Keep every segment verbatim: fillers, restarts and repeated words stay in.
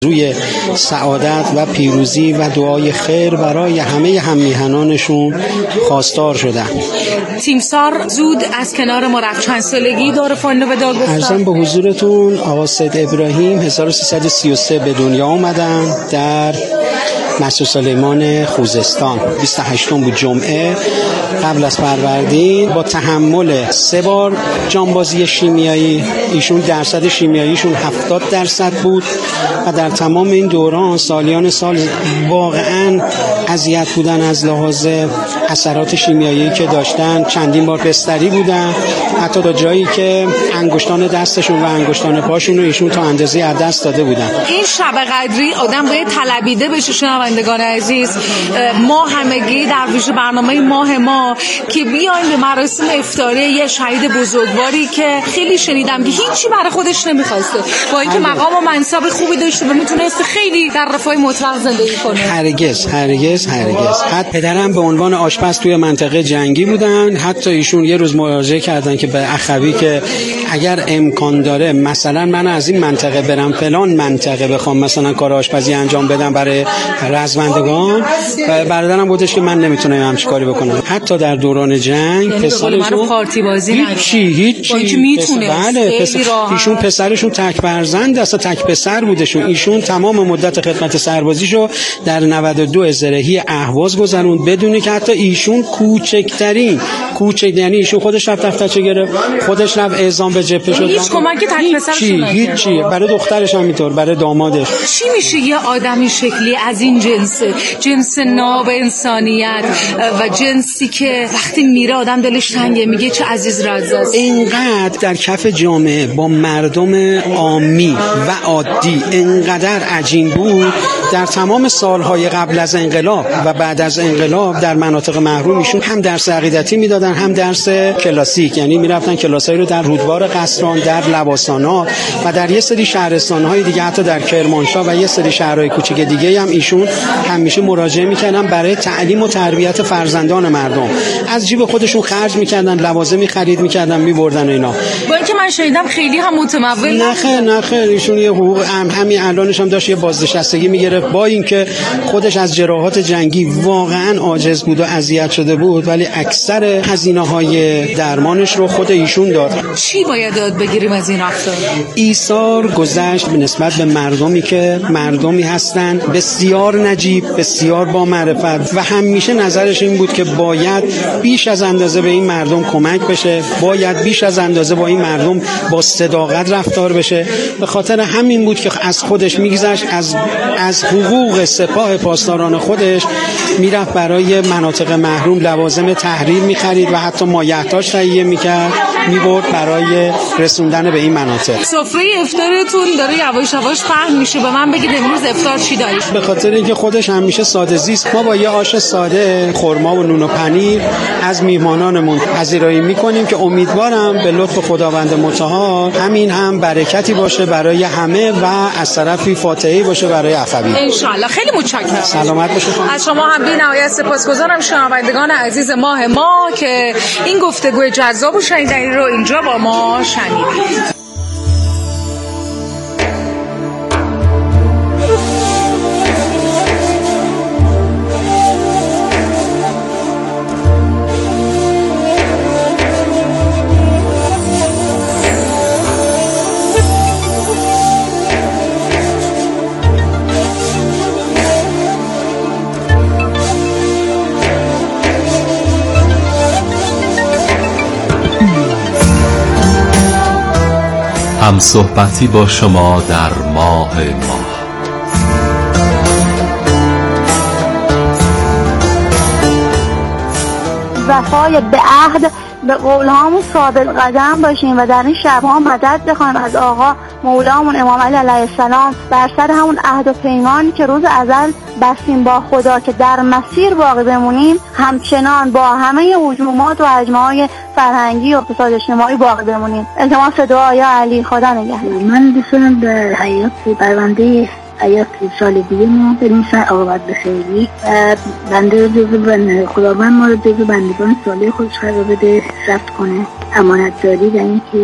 روی سعادت و پیروزی و دعای خیر برای همه هم‌میهنانشون خواستار شدن. تیمسار زود از کنار ما رفت. چند سالگی دار فاندو به دار گفتن؟ عرضم به حضورتون آقا سید ابراهیم هزار و سیصد و سی و سه به دنیا اومدن در مسجد سلیمان خوزستان. بیست و هشتم بود جمعه قبل از فروردین. با تحمل سه بار جانبازی شیمیایی، ایشون درصد شیمیاییشون هفتاد درصد بود و در تمام این دوران سالیان سال واقعا اذیت بودن از لحاظ اثرات شیمیایی که داشتن. چندین بار بستری بودن، حتی تا جایی که انگشتان دستشون و انگشتان پاشون رو ایشون تا اندازه از دست داده بودن. این شب قدری آدم باید طلبیده بشه. شنوندگان عزیز، ما همگی در ویژه برنامه ماه ما که بیایم به مراسم افطاری یه شهید بزرگواری که خیلی شنیدم که هیچی برای خودش نمیخواسته، با اینکه مقام و منصب خوبی داشته و میتونست خیلی در رفاه مطلق زندگی کنه. هرگز هرگز هرگز. حتی پدرم به عنوان آشپز توی منطقه جنگی بودن. حتی ایشون یه روز مراجعه کردن که به اخوی که اگر امکان داره مثلا من از این منطقه برم فلان منطقه بخوام مثلا کار آشپزی انجام بدم برای رزمندگان، و برادرم بودش که من نمیتونم همچین کاری بکنم. حتی در دوران جنگ پسرشون پارتی بازی هیچی هیچی میتونه. بله پسر... ایشون پسرشون تک فرزند است، تک پسر بودشون. ایشون تمام مدت خدمت سربازیشو در نود و دو زرهی اهواز گذروند بدونی که حتی ایشون کوچکترین کوچک یعنی ایشون خودش رفت دفترچه گرفت، خودش رفت اعزام به جبهه شد. هیچ کمکی تک پسرشون هیچ هیچی برای دخترش هم اینطور، برای دامادش. چی میشه یه آدمی شکلی از این جنس جنس ناب انسانیت و جنسی که وقتی میره آدم دلش تنگه، میگه چه عزیز رزاست؟ اینقدر در کف جامعه با مردم عامی و عادی اینقدر عجین بود. در تمام سالهای قبل از انقلاب و بعد از انقلاب در مناطق محروم ایشون هم درس عقیدتی میدادن هم درس کلاسیک، یعنی میرفتن کلاسایی رو در رودبار قصران، در لواسانات و در یه سری شهرستان‌های دیگه، حتی در کرمانشاه و یه سری شهرهای کوچیک دیگه هم ایشون همیشه مراجعه میکردن برای تعلیم و تربیت فرزندان مردم. از جیب خودشون خرج میکردن، لوازمی خرید میکردن میبردن و اینا. با اینکه من شنیدم خیلی هم متمول نخه نخه ایشون یه حقوق هم همین الانش هم داشت یه بازنشستگی میگرفت، با اینکه خودش از جراحات جنگی واقعا عاجز بود و اذیت شده بود، ولی اکثر هزینه‌های درمانش رو خود ایشون داد. چی باید داد بگیریم از این رفتار؟ ایثار گذشت به نسبت به مردمی که مردمی هستن بسیار نجیب، بسیار با معرفت و همیشه نظرش این بود که باید بیش از اندازه به این مردم کمک بشه، باید بیش از اندازه با این مردم با صداقت رفتار بشه. به خاطر همین بود که از خودش میگذشت، از از حقوق سپاه پاسداران خودش میرفت برای مناطق محروم لوازم تحریر میخرید و حتی مایحتاج تهیه میکرد میبرد برای رسوندن به این مناطق. سفره افطارتون داره یواش یواش پهن میشه، به من بگید امروز افطار چی دارید؟ به خاطر اینکه خودش همیشه ساده زیست، ما با یه آش ساده، خرما و نون و پنیر از میهمانانمون پذیرایی میکنیم که امیدوارم به لطف خداوند متعال همین هم برکتی باشه برای همه و از طرفی فاتحه‌ای باشه برای اخوی. ان شاء الله. خیلی متشکرم. سلامت باشید. از شما هم بی‌نهایت سپاسگزارم شنوندگان عزیز ماه ما که این گفتگو جذاب و شنیدنی رو اینجا با ما شنیدید. هم صحبتی با شما در ماه ما. وفای به عهد به قولهامون ثابت قدم باشیم و در این شبها مدد بخوایم از آقا مولامون امام علی علیه السلام بر سر همون عهد و پیمانی که روز ازل بستیم با خدا که در مسیر باقی بمونیم، همچنان با همه هجومات و هجمه‌های فرهنگی و اقتصاد اجتماعی باقی بمونیم. التماس دعا یا علی، خدا نگهدار. من دوستم در حیات پرونده حیات سال دیگه ما بریم سر عاقبت به خیلی و بنده جزو بنده خداوند ما رو جزو بندگان صالح خودش قرار بده، ثبت کنه امانتداری و اینکه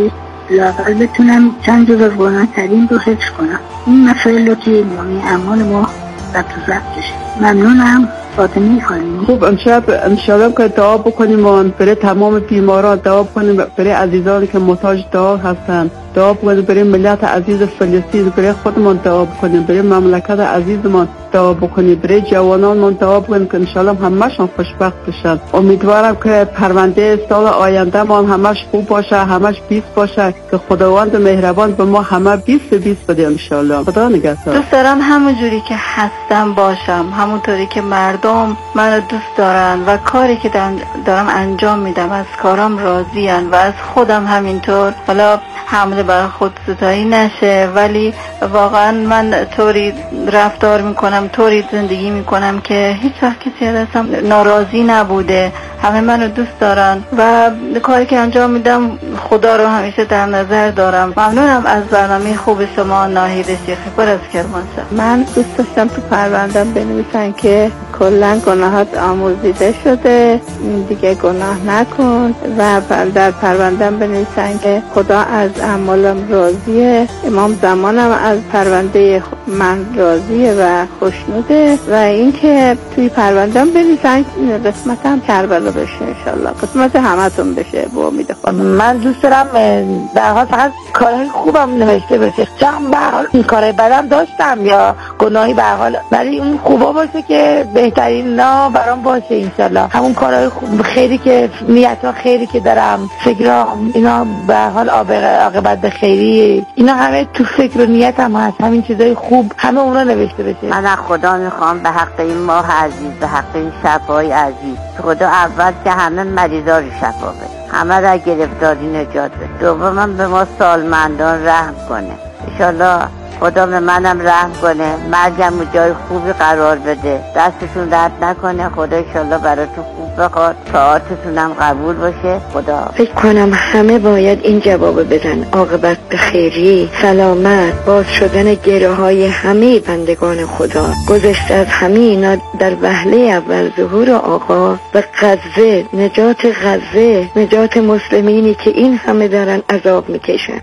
لااقل بتونم چند جز از قرآن کریم رو حفظ کنم. این مسائل رو که یعنی اعمال ما ضبط و ضبط بشه. ممنونم. فاطمه خانمی. خوب امشب انشاءالله که دعا بکنیم و برای تمام بیماران دعا بکنیم، برای عزیزانی که محتاج دعا هستن دعا بکنیم، برای ملت عزیز فلسطین، برای خودمان دعا بکنیم، برای مملکت عزیزمان دعا بکنیم، برای جوانانمان دعا بکنیم که انشاءالله همشون خوشبخت بشن. امیدوارم که پرونده سال آینده ما همش خوب باشه، همش بیست باشه، که خداوند مهربان به ما همه بیست بیست بده انشاءالله. خدا نگهدار. دوست دارم همون جوری که هستم باشم، همونطوری که مردم منو دوست دارن و کاری که دارم انجام میدم از کارام راضین و از خودم همینطور. حالا حمله برای خود ستایی نشه، ولی واقعا من طوری رفتار میکنم، طوری زندگی میکنم که هیچ وقت کسی ازم ناراضی نبوده، همه منو دوست دارن و کاری که انجام میدم خدا رو همیشه در نظر دارم. ممنونم از برنامه خوب شما. ناهید شیخی پر از کرمانشاه. من دوست داشتم تو پروندم بنویسن که کلا گناهات آمرزیده شده، دیگه گناه نکن، و در پروندم بنویسن که خدا از اعمالم راضیه، امام زمانم از پرونده من راضیه و خوشنوده، و اینکه توی پروندم بنویسن قسمتم کربلا بشه انشالله، قسمت همتون بشه با امید خدا. من دوست دارم در حال فقط کارهای خوبم نوشته بشه، چون به حال این کارهای بدم داشتم یا گناهی به حال، ولی اون خوبا باشه که بهترین نا برام باشه انشالله. همون کارهای خوب خیری که نیت‌ها خیری که دارم، فکرام اینا به حال عاقبت به خیری، اینا همه تو فکر و نیتم هست، همین چیزای خوب همه اونا نوشته بشه. من از خدا میخوام به حق این ماه عزیز، به حق این شب‌های عزیز، خدا اول که همه مریضا رو شفا بده، همه را گرفتاری نجات بده، دوما به ما سالمندان رحم کنه انشالله. خدا به منم رحم کنه، مرگم جای خوبی قرار بده، دستتون درد نکنه، خدا انشالله براتون خوب بخواد، طاعتتونم قبول باشه. خدا فکر کنم همه باید این جواب بدن: عاقبت به خیری، سلامت، باز شدن گره های همه بندگان خدا، گذشت از همه اینا در وهله اول ظهور آقا و غزه، نجات غزه، نجات مسلمینی که این همه دارن عذاب میکشن.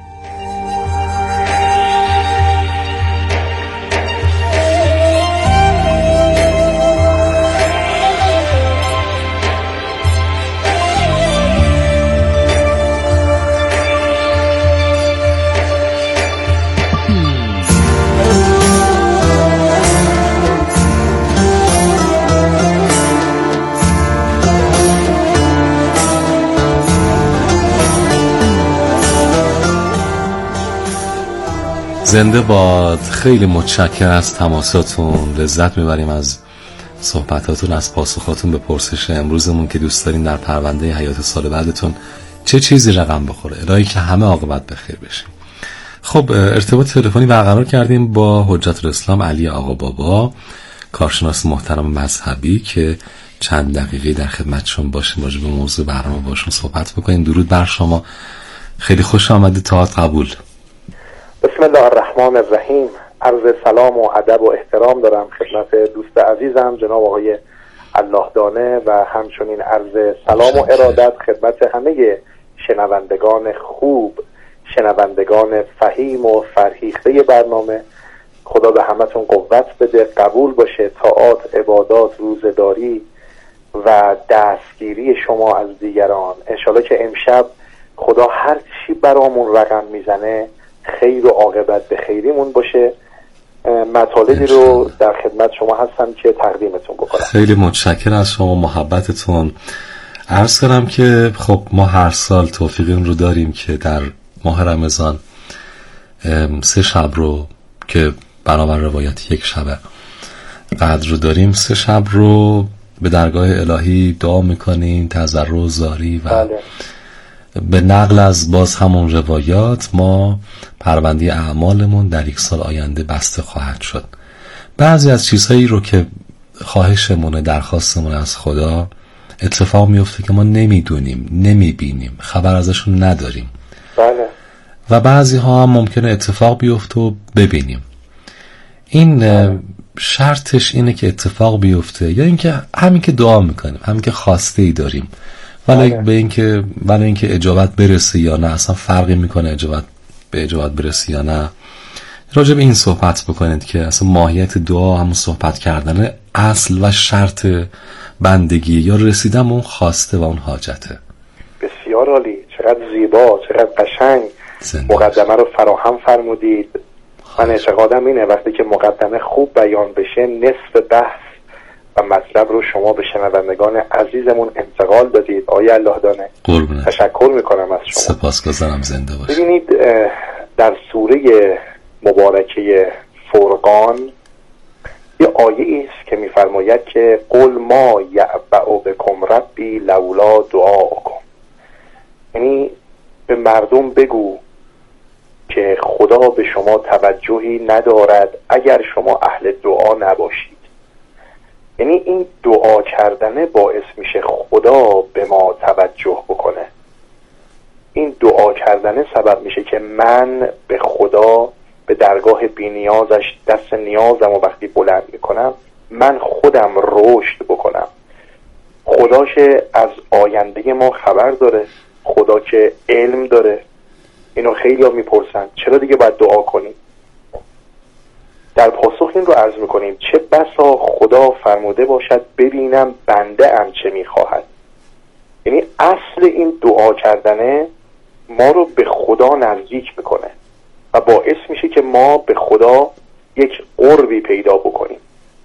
زنده باد. خیلی متشکرم از تماساتون، لذت میبریم از صحبتاتون، از پاسخاتون به پرسش امروزمون که دوست دارین در پرونده حیات سال بعدتون چه چیزی رقم بخوره، الهی که همه عاقبت بخیر بشیم. خب ارتباط تلفنی برقرار کردیم با حجت الاسلام علی آقا بابا، کارشناس محترم مذهبی، که چند دقیقه در خدمتشون باشیم، راجع به موضوع برنامه باشون صحبت بکنیم. درود بر شما، خیلی خوش آمدید، طاعت قبول. بسم الله الرحمن الرحیم. عرض سلام و ادب و احترام دارم خدمت دوست عزیزم جناب آقای الله دانه و همچنین عرض سلام و ارادت خدمت همه شنوندگان خوب، شنوندگان فهیم و فرهیخته برنامه. خدا به همتون قوت بده، قبول باشه طاعات، عبادات، روزداری و دستگیری شما از دیگران. انشالله که امشب خدا هر چی برامون رقم میزنه خیر و عاقبت به خیریمون باشه. مطالبی رو در خدمت شما هستم که تقدیمتون بکنم. خیلی متشکرم از شما، محبتتون. عرض کنم که خب ما هر سال توفیق این رو داریم که در ماه رمضان سه شب رو که بنابر روایت یک شب قدر رو داریم، سه شب رو به درگاه الهی دعا میکنیم، تضرع و زاری و بله. به نقل از باز همون روایات ما پرونده اعمالمون در یک سال آینده بسته خواهد شد. بعضی از چیزهایی رو که خواهشمونه، درخواستمون از خدا اتفاق میفته که ما نمیدونیم، نمیبینیم، خبر ازشون نداریم. بله. و بعضی ها هم ممکنه اتفاق بیفته و ببینیم. این بله. شرطش اینه که اتفاق بیفته یا اینکه همین که دعا میکنیم، همین که خواسته ای داریم ولی به اینکه ولی اینکه اجابت برسه یا نه، اصلا فرقی میکنه اجابت به اجابت برسه یا نه. راجع به این صحبت بکنید که اصلا ماهیت دعا همون صحبت کردن اصل و شرط بندگی یا رسیدن اون خواسته و اون حاجته. بسیار عالی، چقدر زیبا، چقدر قشنگ مقدمه رو فراهم فرمودید. من اعتقادم اینه وقتی که مقدمه خوب بیان بشه نصف بحث و مطلب رو شما به شنوندگان عزیزمون انتقال دادید. آقای الله دانه قربونه. تشکر میکنم از شما. سپاسگزارم، زنده باشید. ببینید در سوره مبارکه فرقان یه آیه است که میفرماید که قل ما یعبأ بکم ربی لولا دعاءکم، یعنی به مردم بگو که خدا به شما توجهی ندارد اگر شما اهل دعا نباشید. یعنی این دعا کردنه باعث میشه خدا به ما توجه بکنه. این دعا کردنه سبب میشه که من به خدا، به درگاه بی نیازش دست نیازم و وقتی بلند میکنم من خودم رشد بکنم. خدا که از آینده ما خبر داره، خدا که علم داره. اینو خیلی ها میپرسن چرا دیگه باید دعا کنیم؟ در پاسخ این رو عرض میکنیم چه بسا خدا فرموده باشد ببینم بنده ام چه میخواهد. یعنی اصل این دعا کردنه ما رو به خدا نزدیک میکنه و باعث میشه که ما به خدا یک قربی پیدا بکنیم.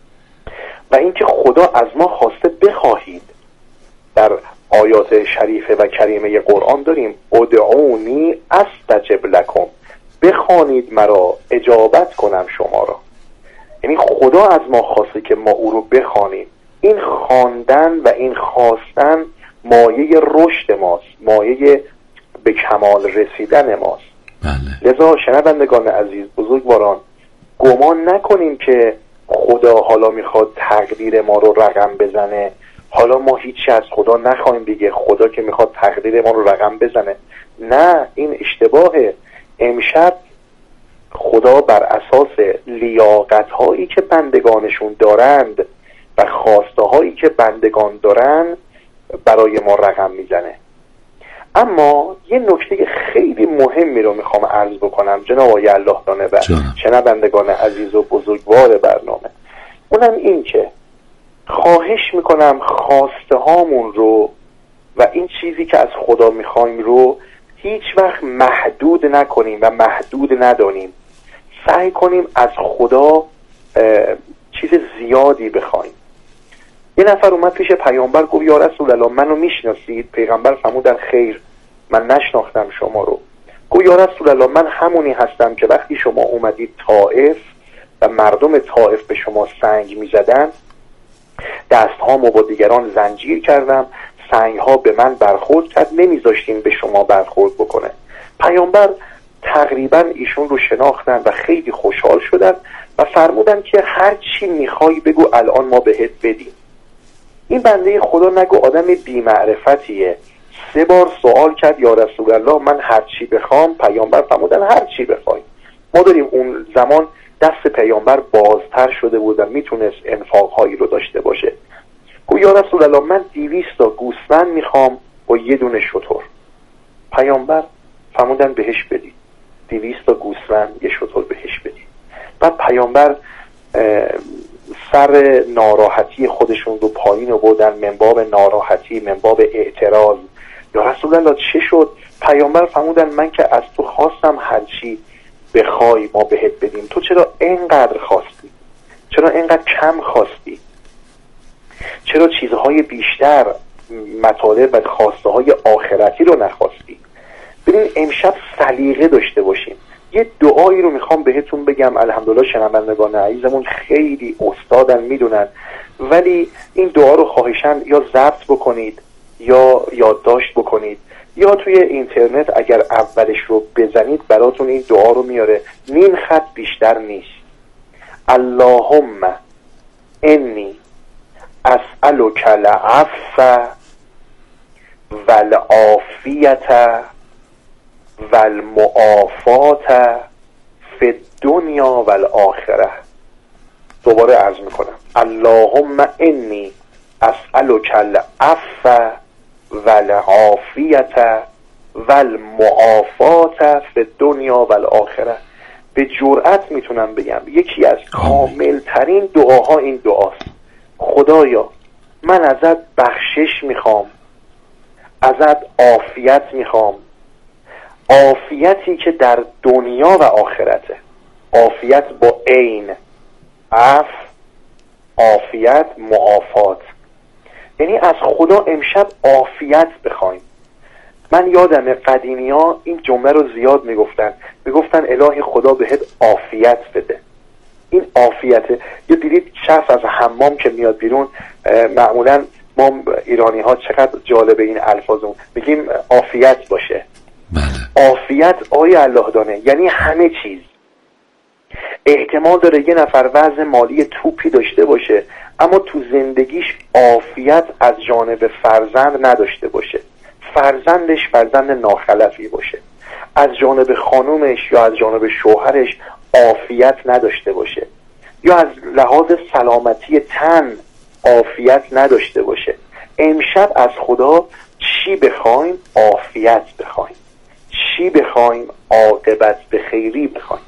و اینکه خدا از ما خواسته بخواهید، در آیات شریفه و کریمه قرآن داریم ادعونی استجب لکم، بخوانید مرا اجابت کنم شما را. یعنی خدا از ما خواسته که ما او رو بخوانیم. این خواندن و این خواستن مایه رشد ماست، مایه به کمال رسیدن ماست. بله. لذا شنوندگان عزیز بزرگواران گمان نکنیم که خدا حالا میخواد تقدیر ما رو رقم بزنه، حالا ما هیچی از خدا نخواهیم دیگه، خدا که میخواد تقدیر ما رو رقم بزنه. نه، این اشتباهه. امشب خدا بر اساس لیاقت هایی که بندگانشون دارند و خواسته هایی که بندگان دارن برای ما رقم میزنه. اما یه نکته خیلی مهمی رو میخوام عرض بکنم جناب آقای الله دانه و شنوندگان عزیز و بزرگوار برنامه، اونم این که خواهش میکنم خواسته هامون رو و این چیزی که از خدا میخوایم رو هیچ وقت محدود نکنیم و محدود ندانیم. سعی کنیم از خدا چیز زیادی بخوایم. یه نفر اومد پیش پیامبر گفت یا رسول الله منو میشناسید؟ پیغمبر فرمودن خیر، من نشناختم شما رو. گفت یا رسول الله من همونی هستم که وقتی شما اومدید طائف و مردم طائف به شما سنگ میزدن دست هامو با دیگران زنجیر کردم، سنگ ها به من برخورد کرد، نمیذاشتین به شما برخورد بکنه. پیامبر تقریبا ایشون رو شناختن و خیلی خوشحال شدن و فرمودن که هر چی میخوای بگو الان ما بهت بدیم. این بنده خدا نگو آدم بی‌معرفتیه، سه بار سوال کرد یا رسول الله من هر چی بخوام؟ پیامبر فرمودن هر چی بخوای. ما داریم اون زمان دست پیامبر بازتر شده بود و میتونست انفاقهایی رو داشته باشه. گفت یا رسول الله من دویست تا گوسفند میخوام و یه دونه شتر. پیامبر فرمودن بهش بدید، دویست تا گوسفند یه شتر بهش بدید. بعد پیامبر سر ناراحتی خودشون رو پایین آوردن، من باب ناراحتی، من باب اعتراض. یا رسول الله چه شد؟ پیامبر فرمودن من که از تو خواستم هر چی بخوای ما بهت بدیم، تو چرا اینقدر خواستی؟ چرا اینقدر کم خواستی؟ چرا چیزهای بیشتر، مطالب و خواسته های آخرتی رو نخواستی؟ ببین امشب سلیقه داشته باشیم. یه دعایی رو میخوام بهتون بگم، الحمدلله شنوندگان عزیزمون خیلی استادن میدونن، ولی این دعا رو خواهشاً یا ضبط بکنید یا یادداشت بکنید یا توی اینترنت اگر اولش رو بزنید براتون این دعا رو میاره، نیم خط بیشتر نیست. اللهم انی اسألک العفو والعافیة والمعافات فی الدنیا والآخره. دوباره عرض میکنم اللهم انی اسألک العفو والعافیت والمعافات فی الدنیا والآخره. به جرأت میتونم بگم یکی از کامل ترین دعاها این دعاست. خدایا من ازت بخشش میخوام، ازت عافیت میخوام، عافیتی که در دنیا و آخرته. عافیت با عین، عف، عافیت، معافات. یعنی از خدا امشب عافیت بخوایم. من یادم قدیمی ها این جمله رو زیاد میگفتن، میگفتن الهی خدا بهت عافیت بده. این عافیته. یا دیدید شخص از حمام که میاد بیرون، معمولا ما ایرانی ها چقدر جالب این الفاظمون، میگیم عافیت باشه. بله. عافیت آیا الله دانه یعنی همه چیز. احتمال داره یه نفر وضع مالی توپی داشته باشه اما تو زندگیش عافیت از جانب فرزند نداشته باشه، فرزندش فرزند ناخلفی باشه، از جانب خانومش یا از جانب شوهرش عافیت نداشته باشه، یا از لحاظ سلامتی تن عافیت نداشته باشه. امشب از خدا چی بخوایم؟ عافیت بخوایم. چی بخوایم؟ عاقبت به خیری بخوایم.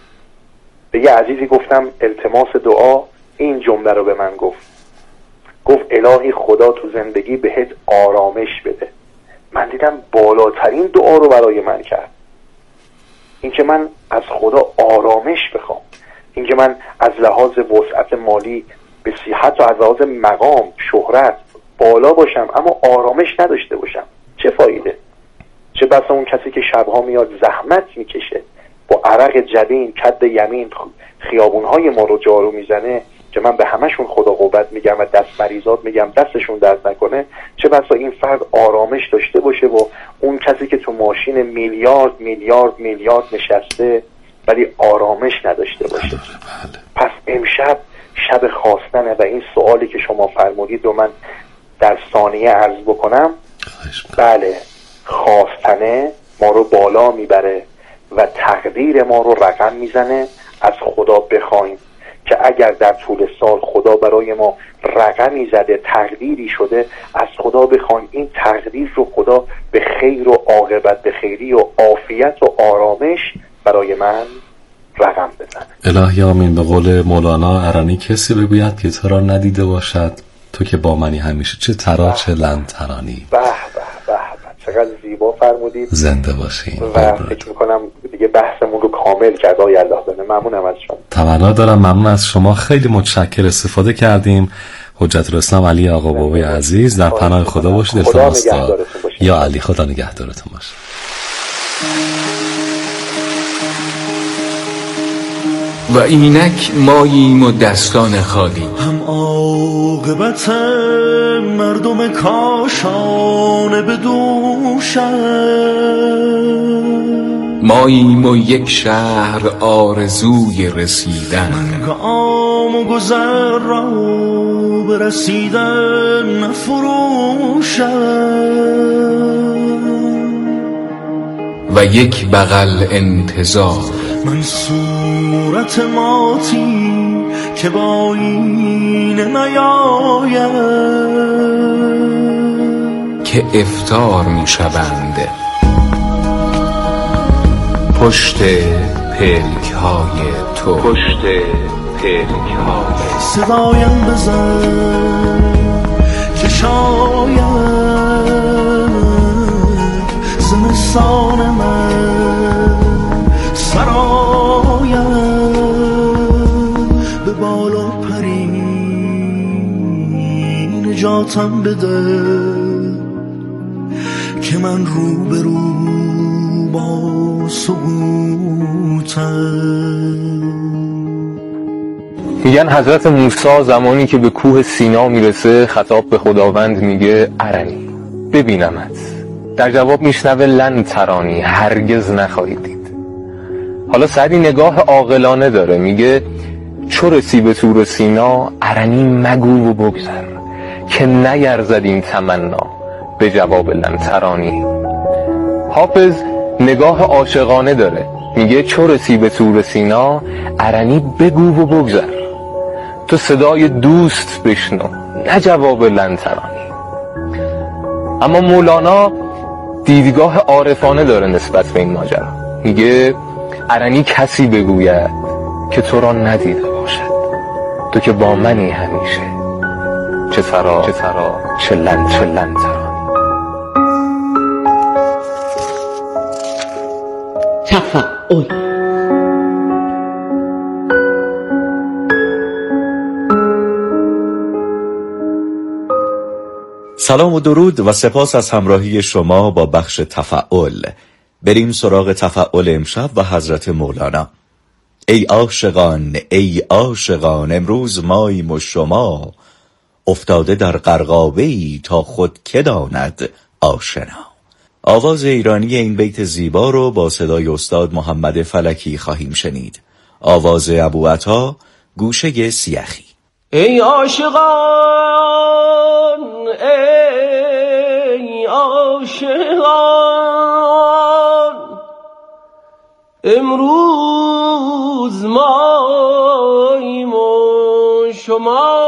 به یه عزیزی گفتم التماس دعا، این جمله رو به من گفت، گفت الهی خدا تو زندگی بهت آرامش بده. من دیدم بالاترین دعا رو برای من کرد، این که من از خدا آرامش بخوام، این که من از لحاظ وسعت مالی به صحت و از لحاظ مقام شهرت بالا باشم اما آرامش نداشته باشم. چه فایده؟ چه بسا اون کسی که شبها میاد زحمت میکشه، با عرق جبین کد یمین خیابونهای ما رو جارو میزنه، که من به همشون خدا قوت میگم و دست مریضات میگم دستشون درد نکنه. چه بسا این فرد آرامش داشته باشه و اون کسی که تو ماشین میلیارد میلیارد میلیارد نشسته ولی آرامش نداشته باشه. پس امشب شب خواستنه و این سوالی که شما فرمودید و من در ثانیه عرض بکنم، بله، خواستنه ما رو بالا میبره و تقدیر ما رو رقم میزنه. از خدا بخوایم که اگر در طول سال خدا برای ما رقمی زده، تقدیری شده، از خدا بخوایم این تقدیر رو خدا به خیر و عاقبت به خیری و عافیت و آرامش برای من رقم بزنه. الهی آمین. به قول مولانا ارانی کسی بگوید که تو را ندیده باشد، تو که با منی همیشه، چه ترا چه لن ترانی. به به به به، چقدر زیبا فرمودید. زنده باشین. و فکر میکنم دیگه بحثمون رو کامل کرد. آقای الله دانه، ممنونم از شما. تمنا دارم. ممنون از شما، خیلی متشکر. استفاده کردیم. حجت الاسلام علی آقا بابای عزیز در پناه خدا باشید. التماس یا علی، خدا نگهدارتون باشه. و اینک ماییم و دستان خالی، هم عاقبت مردم کاشانه به دوشم، ماییم و یک شهر آرزوی رسیدن، من گام و گذر را برسیدن نفروشم، و یک بغل انتظار، من صورت ماتی که با این نیاید، که افطار می شوند پشت پلک های تو، پشت پلک های صدایم بزن که شاید زمستان من سرایم به بالا پری نجاتم بده که من رو به رو با سقوطم. میگن حضرت موسی زمانی که به کوه سینا میرسه خطاب به خداوند میگه ارنی، ببینمت. در جواب میشنوه لن ترانی، هرگز نخواهید دید. حالا سعدی نگاه عاقلانه داره، میگه چو رسی به طور سینا ارنی مگو و بگذر، که نیرزد این تمنا به جواب لن ترانی. حافظ نگاه عاشقانه داره، میگه چو رسی به طور سینا ارنی بگو و بگذر، تو صدای دوست بشنو نه جواب لن ترانی. اما مولانا دیدگاه عارفانه داره نسبت به این ماجرا. میگه ارنی کسی بگوید که تو را ندیده باشد، تو که با منی همیشه، چه سرا چه سرا چه لن چه لن ترانی. تفعول. سلام و درود و سپاس از همراهی شما با بخش تفعول. بریم سراغ تفعول امشب و حضرت مولانا. ای عاشقان ای عاشقان امروز ماییم و شما، افتاده در غرقابه‌ای تا خود که داند آشنا. آواز ایرانی این بیت زیبا رو با صدای استاد محمد فلکی خواهیم شنید. آواز ابوعطا، گوشه سیخی. ای عاشقان ای عاشقان امروز ماییم و شما،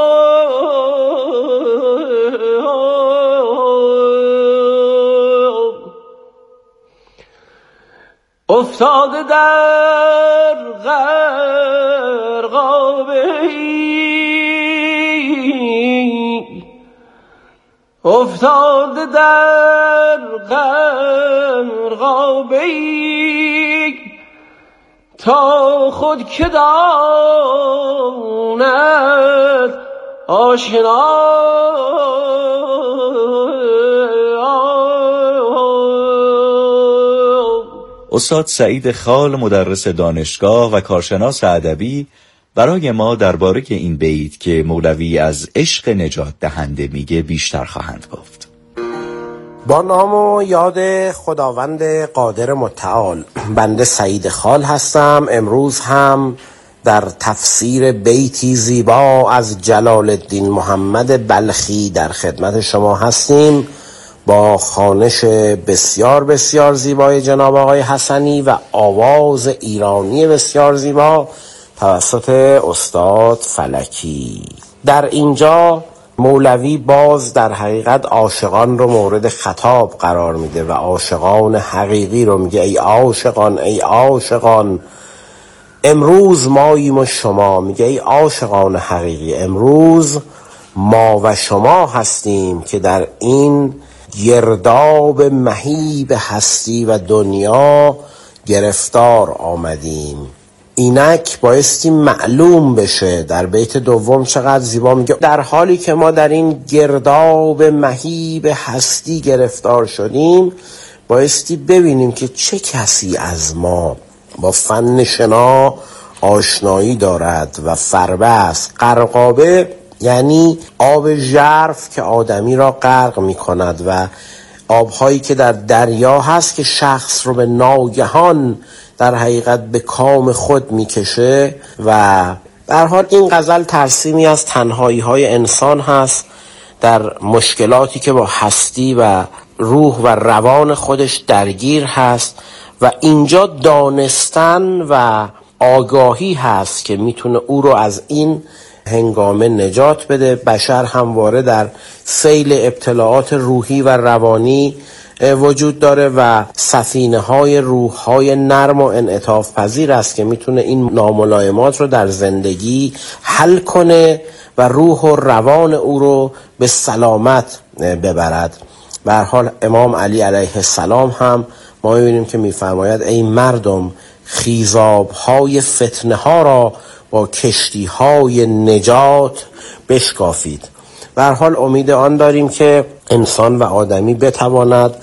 افتاده در غرقابه‌ای، افتاده در غرقابه‌ای تا خود که داند آشنا. استاد سعید خال مدرس دانشگاه و کارشناس ادبی برای ما درباره این بیت که مولوی از عشق نجات دهنده میگه بیشتر خواهند گفت. با نام و یاد خداوند قادر متعال، بنده سعید خال هستم. امروز هم در تفسیر بیتی زیبا از جلال الدین محمد بلخی در خدمت شما هستیم با خوانش بسیار بسیار زیبای جناب آقای حسنی و آواز ایرانی بسیار زیبا توسط استاد فلکی. در اینجا مولوی باز در حقیقت عاشقان رو مورد خطاب قرار میده و عاشقان حقیقی رو میگه ای عاشقان ای عاشقان امروز ماییم و شما. میگه ای عاشقان حقیقی امروز ما و شما هستیم که در این گرداب مهیب هستی و دنیا گرفتار آمدیم. اینک بایستی معلوم بشه. در بیت دوم چقدر زیبا میگه در حالی که ما در این گرداب مهیب هستی گرفتار شدیم بایستی ببینیم که چه کسی از ما با فن شنا آشنایی دارد و فربه است. غرقابه یعنی آب ژرف که آدمی را غرق می کند و آبهایی که در دریا هست که شخص رو به ناگهان در حقیقت به کام خود می کشه. و در حال این غزل ترسیمی از تنهایی های انسان هست در مشکلاتی که با هستی و روح و روان خودش درگیر هست و اینجا دانستن و آگاهی هست که میتونه او رو از این هنگامه نجات بده. بشر همواره در سیل ابتلاعات روحی و روانی وجود داره و سفینه های روح های نرم و انعطاف پذیر است که میتونه این ناملایمات رو در زندگی حل کنه و روح و روان او رو به سلامت ببرد. به هر حال امام علی علیه السلام هم ما میبینیم که میفرماید ای مردم خیزاب های فتنه ها را با کشتی های نجات بشکافید. به هر حال امید آن داریم که انسان و آدمی بتواند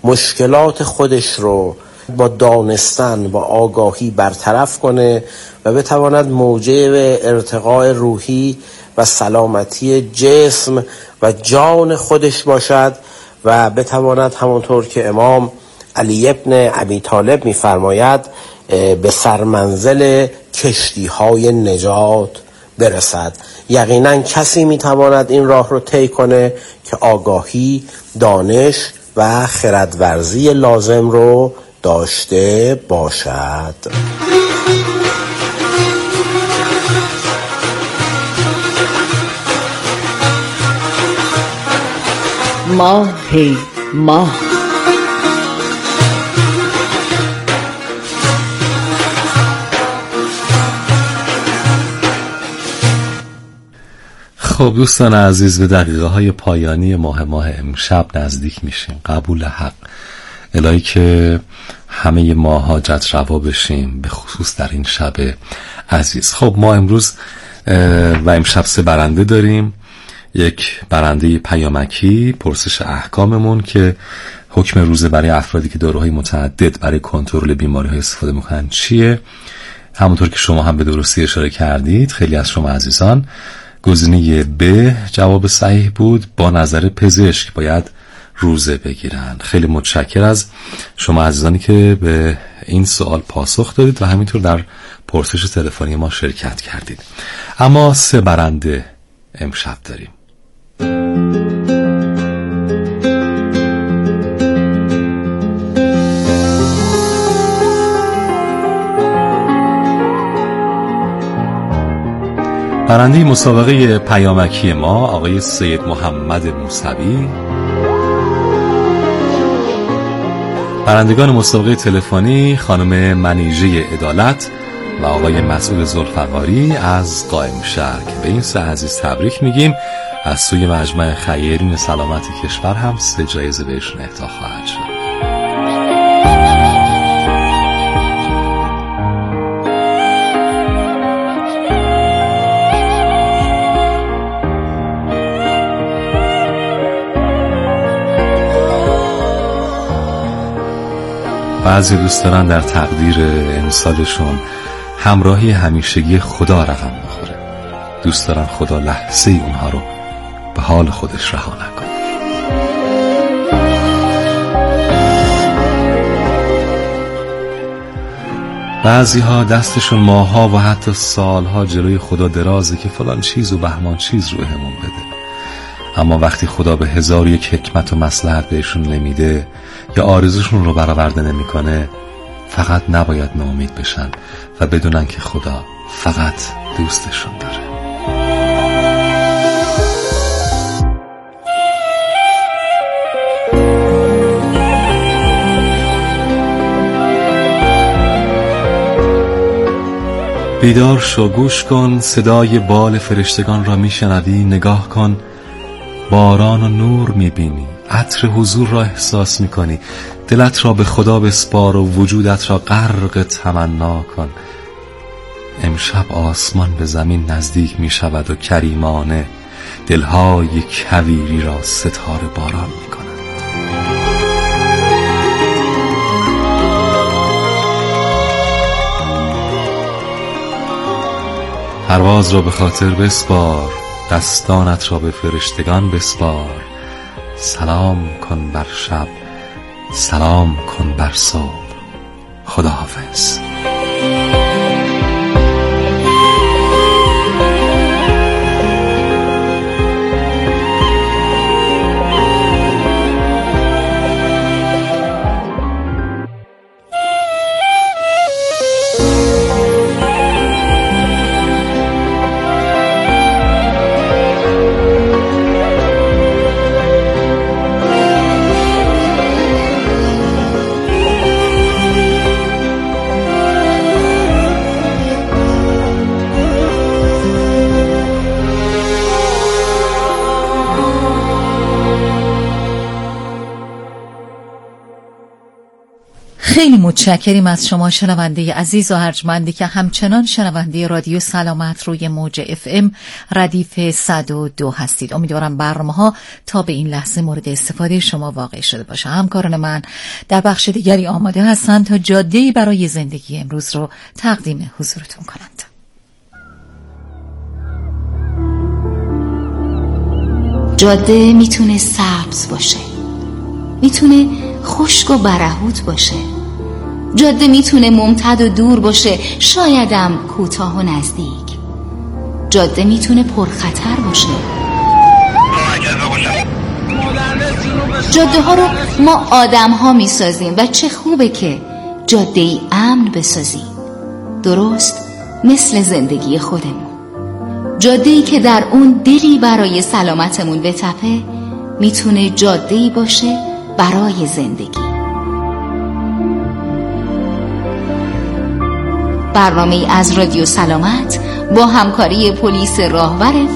مشکلات خودش رو با دانستن با آگاهی برطرف کنه و بتواند موجب ارتقاء روحی و سلامتی جسم و جان خودش باشد و بتواند همونطور که امام علی ابن ابی طالب می‌فرماید به سرمنزل کشتی های نجات برسد. یقینا کسی میتواند این راه رو طی کنه که آگاهی، دانش و خردورزی لازم رو داشته باشد. ماه ماه. خب دوستان عزیز، به دقیقه های پایانی ماه ماه امشب نزدیک میشیم. قبول حق الهی که همه ما حاجت روا بشیم، به خصوص در این شب عزیز. خب ما امروز و امشب سه برنده داریم. یک برنده پیامکی، پرسش احکاممون که حکم روزه برای افرادی که داروهای متعدد برای کنترل بیماری‌های استفاده میکنن چیه. همونطور که شما هم به درستی اشاره کردید، خیلی از شما عزیزان گزینه ب جواب صحیح بود. با نظر پزشک باید روزه بگیرن. خیلی متشکر از شما عزیزانی که به این سوال پاسخ دادید و همینطور در پرسش تلفنی ما شرکت کردید. اما سه برنده امشب داریم. برنده مسابقه پیامکی ما آقای سید محمد موسوی، برندگان مسابقه تلفنی خانم منیژه عدالت و آقای مسعود ذوالفقاری از قائم شهر که به این سه عزیز تبریک میگیم. از سوی مجمع خیرین سلامت کشور هم سه جایزه بهشون اهدا خواهد شد. بعضی دوست دارن در تقدیر امسالشون همراهی همیشگی خدا رقم بخوره. دوست دارن خدا لحظه ای اونها رو به حال خودش رها نکنه. بعضی ها دستشون ماها و حتی سالها جلوی خدا درازه که فلان چیز و بهمان چیز رو همون بده، اما وقتی خدا به هزار یک حکمت و مصلحت بهشون نمیده یا آرزوشون رو برآورده نمیکنه، فقط نباید ناامید بشن و بدونن که خدا فقط دوستشون داره. بیدار شو، گوش کن، صدای بال فرشتگان را میشنوی. نگاه کن، باران و نور میبینی، عطر حضور را احساس میکنی. دلت را به خدا بسپار و وجودت را غرق تمنا کن. امشب آسمان به زمین نزدیک میشود و کریمانه دلهای کویری را ستاره باران میکند. پرواز را به خاطر بسپار، دستانت را به فرشتگان بسپار. سلام کن بر شب، سلام کن بر صبح. خداحافظ. خیلی متشکریم از شما شنونده عزیز و ارجمندی که همچنان شنونده رادیو سلامت روی موج اف ام ردیف صد و دو هستید. امیدوارم برنامه ها تا به این لحظه مورد استفاده شما واقع شده باشه. همکاران من در بخش دیگری آماده هستند تا جاده‌ای برای زندگی امروز رو تقدیم حضورتون کنند. جاده میتونه سبز باشه، میتونه خشک و برهوت باشه. جاده میتونه ممتد و دور باشه، شایدم کوتاه و نزدیک. جاده میتونه پرخطر باشه. جاده ها رو ما آدم ها میسازیم و چه خوبه که جاده ای امن بسازیم، درست مثل زندگی خودمون. جاده ای که در اون دلی برای سلامتمون بتپه میتونه جاده ای باشه برای زندگی. برنامه از رادیو سلامت با همکاری پلیس راهور